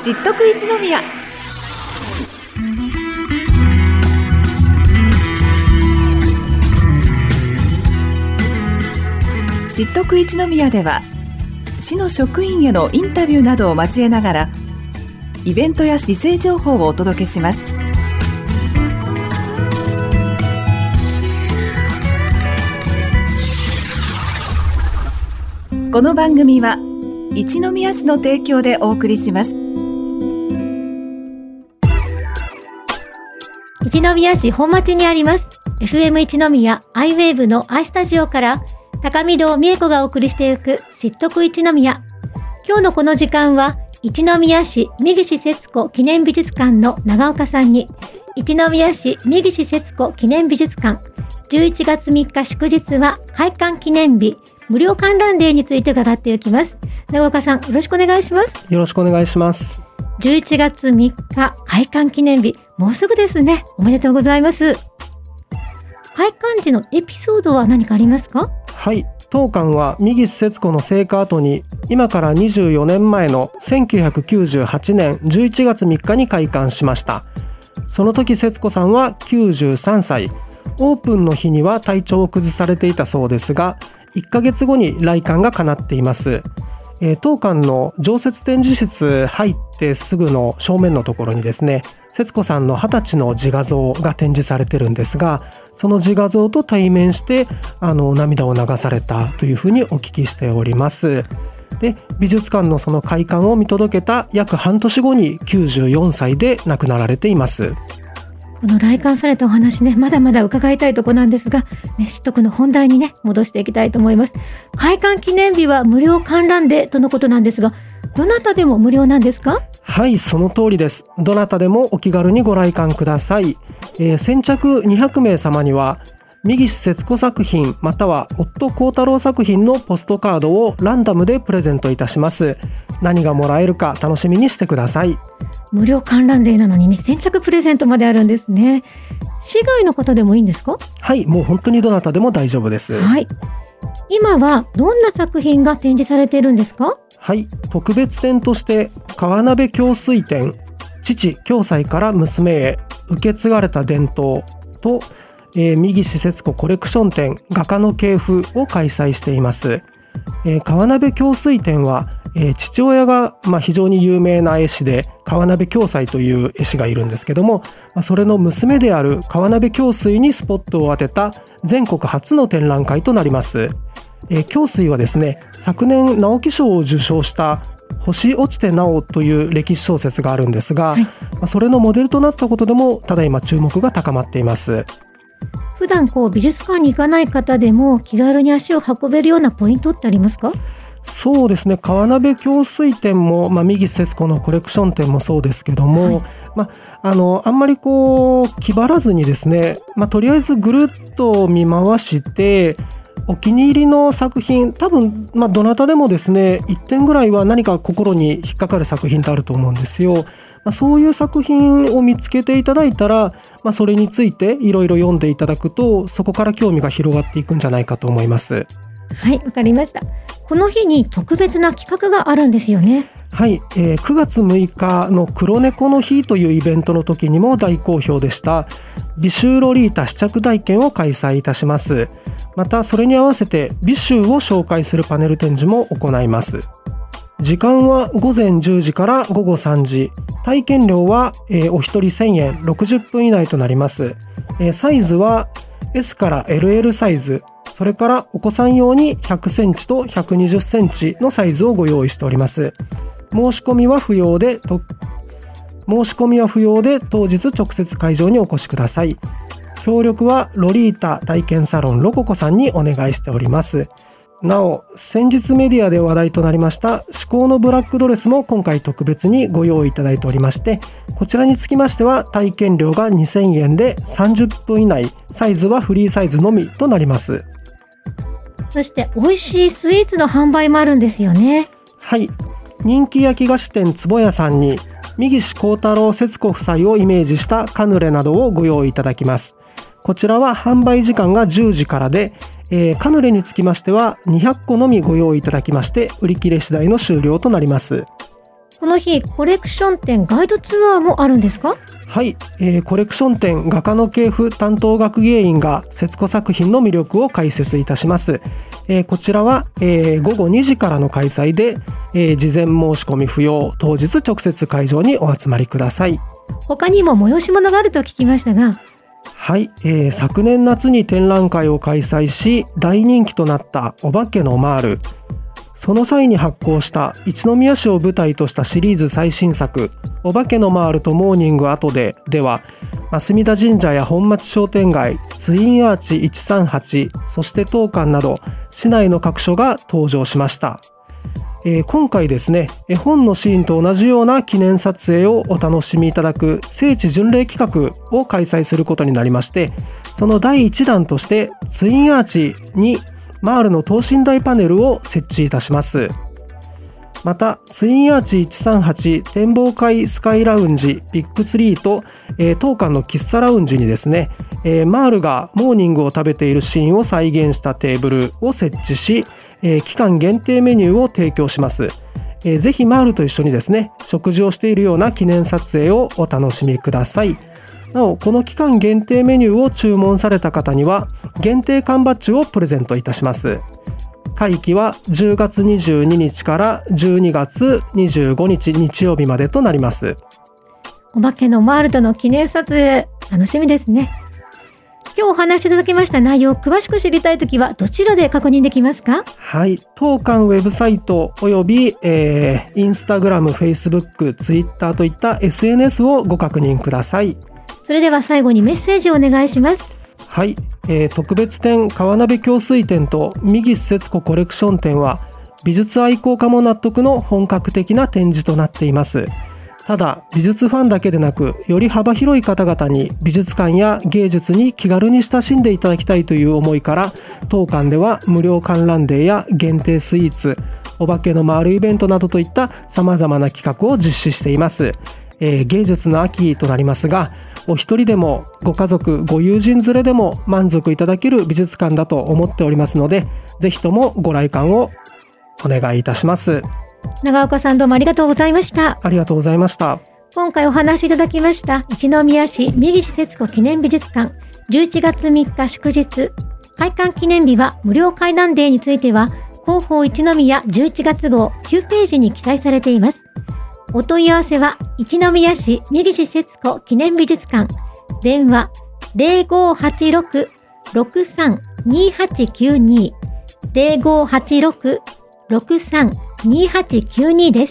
知っとく一宮。知っとく一宮では、市の職員へのインタビューなどを交えながら、イベントや市政情報をお届けします。この番組は一宮市の提供でお送りします。 一宮市本町にあります FM 一宮アイウェーブの i スタジオから高見堂美恵子がお送りしていく知っとく一宮。今日のこの時間は一宮市三岸節子記念美術館の長岡さんに、一宮市三岸節子記念美術館11月3日祝日は開館記念日無料観覧デーについて伺っていきます。長岡さん、よろしくお願いします。 よろしくお願いします。 11月3日開館記念日、もうすぐですね。おめでとうございます。開館時のエピソードは何かありますか？ はい、当館は三岸節子の生家跡に今から24年前の1998年11月3日に開館しました。その時節子さんは93歳。オープンの日には体調を崩されていたそうですが、1ヶ月後に来館が叶っています。当館の常設展示室入ってすぐの正面のところにですね、節子さんの20歳の自画像が展示されてるんですが、その自画像と対面して涙を流されたというふうにお聞きしております。で、美術館のその開館を見届けた約半年後に94歳で亡くなられています。 この来館されたお話ね、まだまだ伺いたいところなんですが、ね、知っとくの本題にね、戻していきたいと思います。開館記念日は無料観覧デーとのことなんですが、どなたでも無料なんですか？ はい、その通りです。どなたでもお気軽にご来館ください。先着200名様には三岸節子作品または夫幸太郎作品のポストカードをランダムでプレゼントいたします。何がもらえるか楽しみにしてください。 無料観覧デーなのにね、先着プレゼントまであるんですね。市外の方でもいいんですか？ はい、もう本当にどなたでも大丈夫です。 はい。今はどんな作品が展示されているんですか？ はい、特別展として川鍋鏡水展、父暁斎から娘へ受け継がれた伝統と、三岸節子コレクション展画家の系譜を開催しています。川鍋鏡水展は、父親が、非常に有名な絵師で川鍋暁斎という絵師がいるんですけども、それの娘である川鍋暁水にスポットを当てた全国初の展覧会となります。暁水はですね、昨年直木賞を受賞した星落ちてなおという歴史小説があるんですが、はい、それのモデルとなったことでもただいま注目が高まっています。 普段美術館に行かない方でも気軽に足を運べるようなポイントってありますか？ そうですね、川鍋鏡水展も、三岸節子のコレクション展もそうですけども、はい、あんまり気張らずにですね、とりあえずぐるっと見回してお気に入りの作品、多分、どなたでもですね、1点ぐらいは何か心に引っかかる作品ってあると思うんですよ。そういう作品を見つけていただいたら、それについていろいろ読んでいただくと、そこから興味が広がっていくんじゃないかと思います。 はい、わかりました。この日に特別な企画があるんですよね。 はい、9月6日の黒猫の日というイベントの時にも大好評でした美醜ロリータ試着体験を開催いたします。またそれに合わせて美醜を紹介するパネル展示も行います。時間は午前10時から午後3時。体験料は、お一人1000円、60分以内となります。サイズは S から LL サイズ、それからお子さん用に100センチと120センチのサイズをご用意しております。申し込みは不要で当日直接会場にお越しください。協力はロリータ体験サロンロココさんにお願いしております。なお、先日メディアで話題となりました至高のブラックドレスも今回特別にご用意いただいておりまして、こちらにつきましては体験料が2000円で30分以内、サイズはフリーサイズのみとなります。 そして美味しいスイーツの販売もあるんですよね。 はい、人気焼き菓子店坪屋さんに三岸幸太郎節子夫妻をイメージしたカヌレなどをご用意いただきます。こちらは販売時間が10時からで、カヌレにつきましては200個のみご用意いただきまして、売り切れ次第の終了となります。 この日、コレクション展ガイドツアーもあるんですか？ はい、コレクション展画家の系譜担当学芸員が節子作品の魅力を解説いたします。こちらは、午後2時からの開催で、事前申し込み不要、当日直接会場にお集まりください。 他にも催し物があると聞きましたが。 はい、昨年夏に展覧会を開催し大人気となったお化けのマール。その際に発行した一宮市を舞台としたシリーズ最新作お化けのマールとモーニング後では増田神社や本町商店街、ツインアーチ138、そして当館など市内の各所が登場しました。今回ですね、絵本のシーンと同じような記念撮影をお楽しみいただく聖地巡礼企画を開催することになりまして、その第1弾としてツインアーチにマールの等身大パネルを設置いたします。またツインアーチ138展望会スカイラウンジビッグツリーと、当館の喫茶ラウンジにですね、マールがモーニングを食べているシーンを再現したテーブルを設置し、期間限定メニューを提供します。ぜひマールと一緒にですね、食事をしているような記念撮影をお楽しみください。なお、この期間限定メニューを注文された方には限定缶バッジをプレゼントいたします。会期は10月22日から12月25日日曜日までとなります。 お化けのマールとの記念撮影、楽しみですね。今日お話しいただきました内容を詳しく知りたいときはどちらで確認できますか？ はい、当館ウェブサイトおよび、インスタグラム、フェイスブック、ツイッターといった SNS をご確認ください。 それでは最後にメッセージをお願いします。 はい、特別展川鍋共水展と三岸節子コレクション展は美術愛好家も納得の本格的な展示となっています。ただ美術ファンだけでなく、より幅広い方々に美術館や芸術に気軽に親しんでいただきたいという思いから、当館では無料観覧デーや限定スイーツ、お化けの回るイベントなどといった様々な企画を実施しています。芸術の秋となりますが、お一人でもご家族ご友人連れでも満足いただける美術館だと思っておりますので、ぜひともご来館をお願いいたします。 長岡さん、どうもありがとうございました。 ありがとうございました。 今回お話しいただきました一宮市三岸節子記念美術館11月3日祝日開館記念日は無料開壇デーについては広報一宮11月号9ページに記載されています。お問い合わせは一宮市三岸節子記念美術館、電話 0586-632892 0586-632892 です。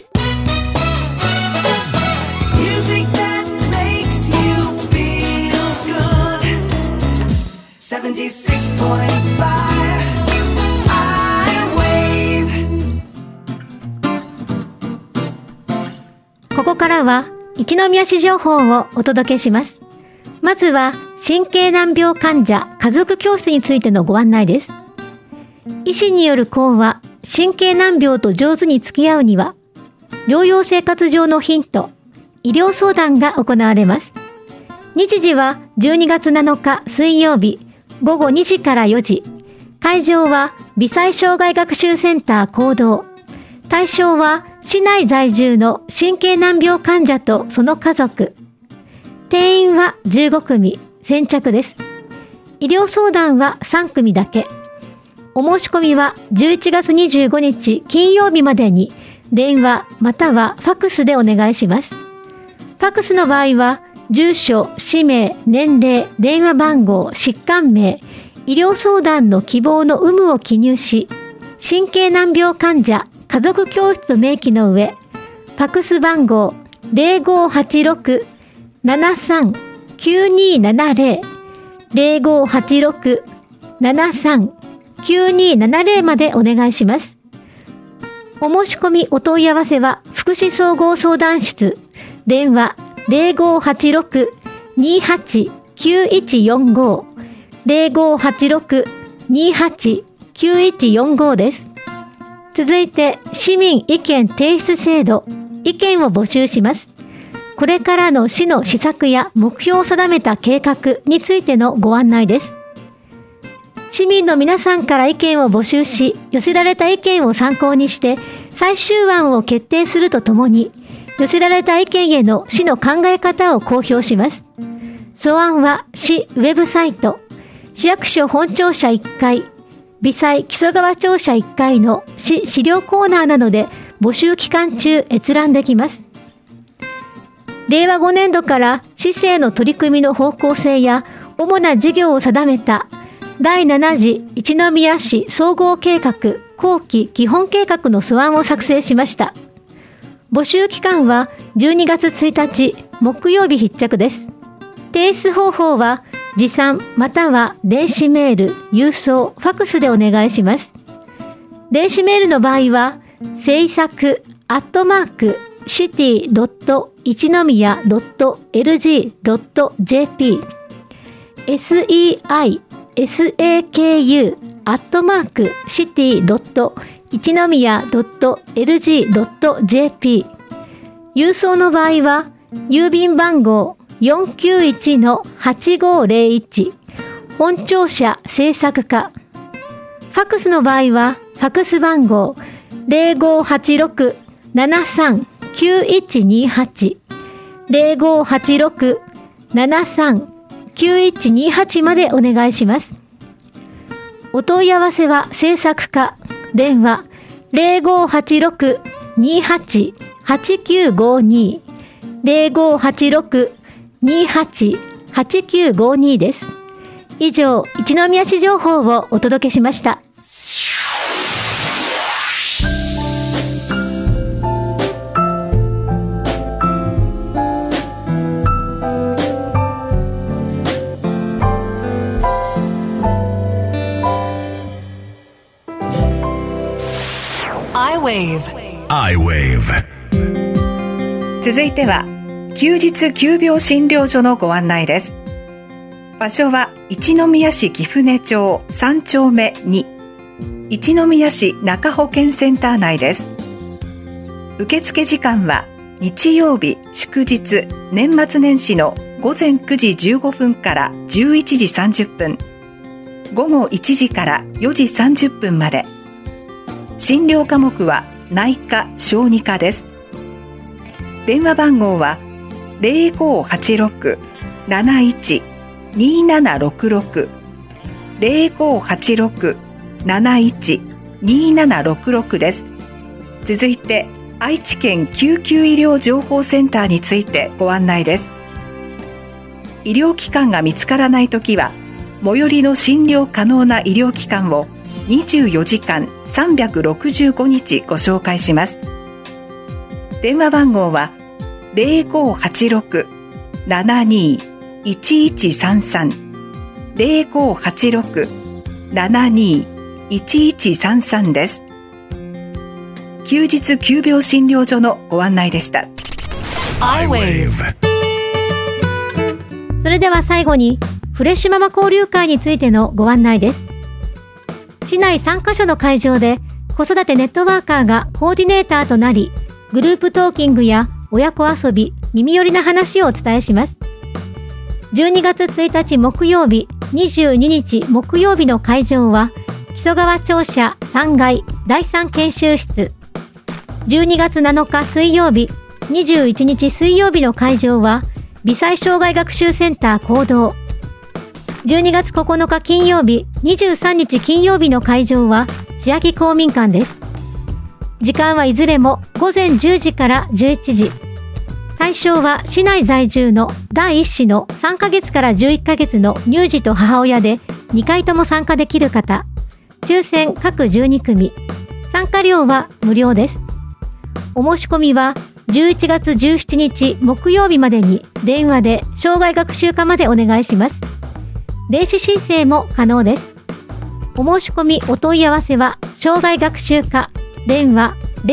ここからは一宮市情報をお届けします。まずは神経難病患者家族教室についてのご案内です。医師による講話、神経難病と上手に付き合うには、療養生活上のヒント、医療相談が行われます。日時は12月7日水曜日午後2時から4時。会場は微細障害学習センター講堂。対象は市内在住の神経難病患者とその家族。定員は15組、先着です。医療相談は3組だけ。お申し込みは11月25日金曜日までに電話またはファクスでお願いします。ファクスの場合は住所、氏名、年齢、電話番号、疾患名、医療相談の希望の有無を記入し、神経難病患者家族教室と明記の上、ファクス番号 0586-739270 0586-739270までお願いします。お申し込みお問い合わせは福祉総合相談室、電話 0586-289145 0586-289145 です。続いて市民意見提出制度、意見を募集します。これからの市の施策や目標を定めた計画についてのご案内です。市民の皆さんから意見を募集し、寄せられた意見を参考にして最終案を決定するとともに、 寄せられた意見への市の考え方を公表します。素案は市ウェブサイト、市役所本庁舎1階、微細木曽川庁舎1階の市資料コーナーなどで募集期間中閲覧できます。令和5年度から市政の取り組みの方向性や主な事業を定めた第7次一宮市総合計画後期基本計画の素案を作成しました。募集期間は12月1日木曜日必着です。提出方法は持参または電子メール、郵送、ファクスでお願いします。電子メールの場合は制作city.ichinomiya.lg.jp seisaku.city.ichinomiya.lg.jp 郵送の場合は郵便番号 491-8501 本庁舎制作課。ファクスの場合はファクス番号 0586-739128 0586-739128までお願いします。お問い合わせは制作課、電話 0586-288952 0586-288952 です。以上、一宮市情報をお届けしました。 iWave。 続いては休日急病診療所のご案内です。場所は一宮市貴船町3丁目2、一宮市中保健センター内です。受付時間は日曜日、祝日、年末年始の午前9時15分から11時30分、午後1時から4時30分まで。診療科目は内科・小児科です。電話番号は 0586-71-2766 0586-71-2766 です。続いて愛知県救急医療情報センターについてご案内です。医療機関が見つからないときは最寄りの診療可能な医療機関を24時間365日ご紹介します。電話番号は 0586-72-1133 0586-72-1133 です。休日急病診療所のご案内でした。 iWave。 それでは最後にフレッシュママ交流会についてのご案内です。市内3カ所の会場で子育てネットワーカーがコーディネーターとなり、グループトーキングや親子遊び、耳寄りな話をお伝えします。12月1日木曜日、22日木曜日の会場は木曽川庁舎3階第3研修室。12月7日水曜日、21日水曜日の会場は微細障害学習センター講堂。12月9日金曜日、23日金曜日の会場は千秋公民館です。時間はいずれも午前10時から11時。対象は市内在住の第1子の3ヶ月から11ヶ月の乳児と母親で2回とも参加できる方。抽選各12組。参加料は無料です。お申し込みは11月17日木曜日までに電話で障害学習課までお願いします。電子申請も可能です。お申し込みお問い合わせは障害学習課電話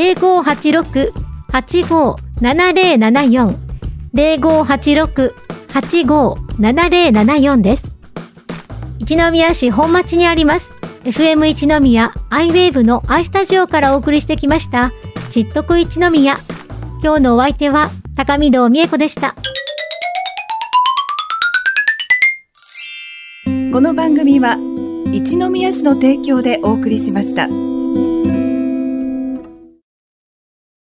0586-857074 0586-857074 です。一宮市本町にあります FM 一宮 iWave の i スタジオからお送りしてきました知っとく一宮。今日のお相手は高見堂美恵子でした。 この番組は一宮市の提供でお送りしました。